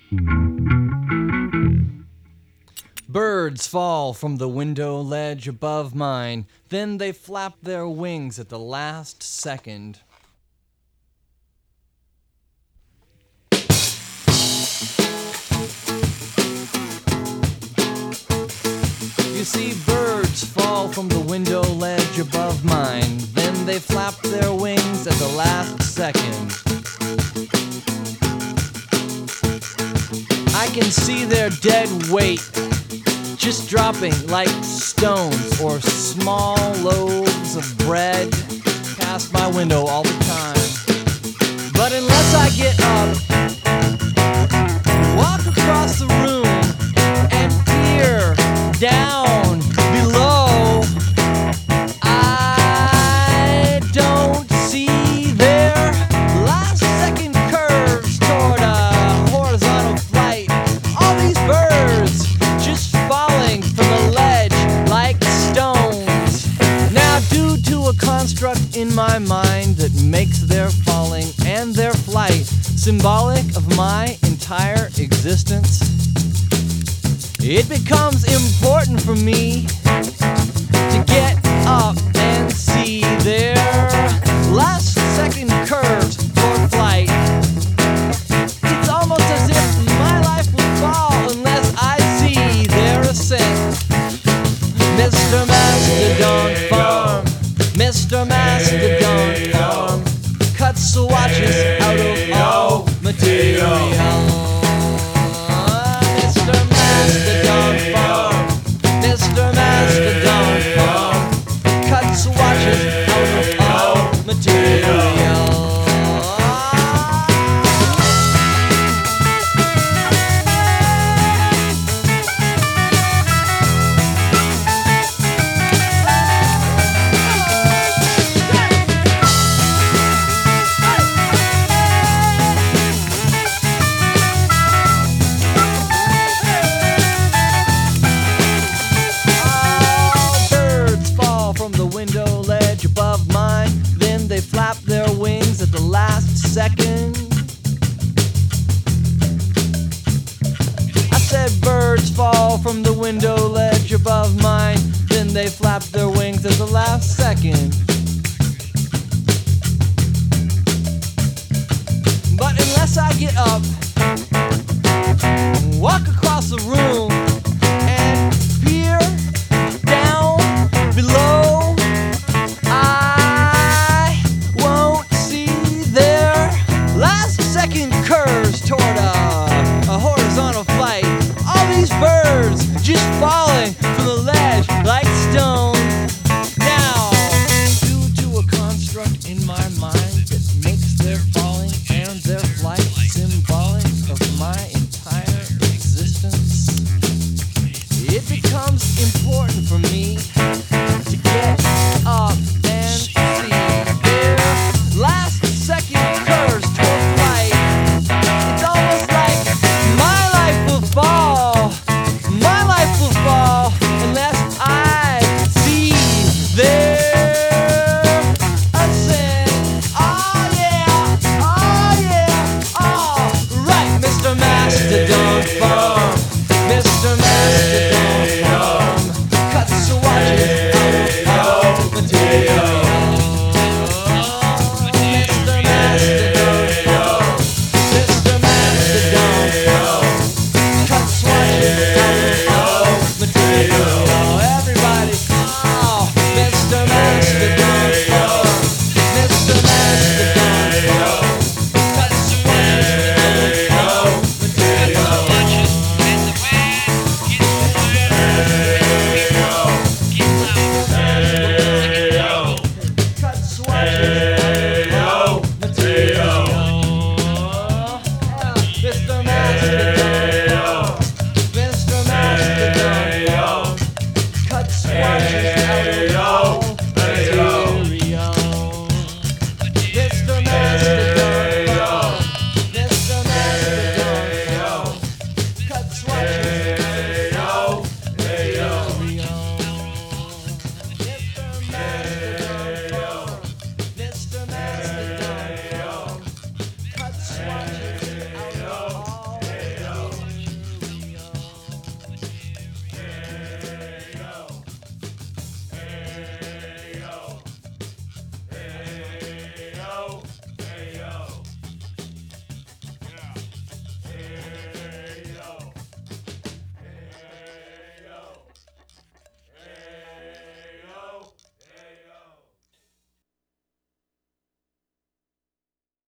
Birds fall from the window ledge above mine, then they flap their wings at the last second. You see, birds fall from the window ledge above mine, then they flap their wings at the last second. I can see their dead weight just dropping like stones or small loaves of bread past my window all the time. But unless I get up, walk across the room and peer down below, I don't see their last second curves toward a horizontal flight. All these birds just falling from the ledge like stones. Now, due to a construct in my mind that makes their falling and their flight symbolic of my entire existence, it becomes important for me to get up and see their last second curves for flight. It's almost as if my life would fall unless I see their ascent. Mr. Mastodon Farm, Mr. Mastodon Farm cuts swatches out of all material. Mr. Mastodon Farm, Mr. Mastodon Farm cuts swatches out of all material. Flap their wings at the last second. I said birds fall from the window ledge above mine, then they flap their wings at the last second. But unless I get up, walk across the room and peer down below, second curves toward a horizontal flight. All these birds just falling from the ledge